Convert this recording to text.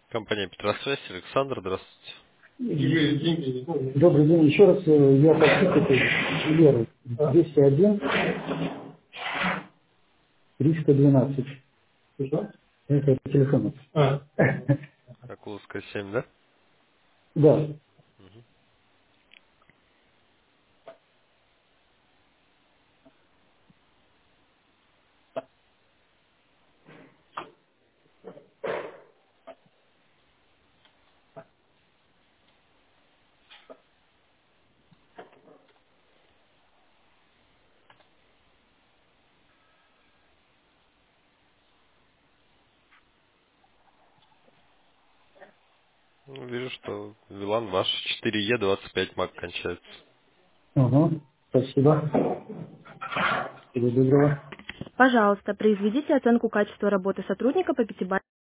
Компания Петросвязь, Александр, здравствуйте. Добрый день. Еще раз я хочу Леру. 201 312. Что? Это телефон. Акуловская 7, да? Да. Ну, вижу, что Вилан ваш 4Е25 МАК кончается. Ага. Спасибо. Всего доброго. Пожалуйста, произведите оценку качества работы сотрудника по пятибалльной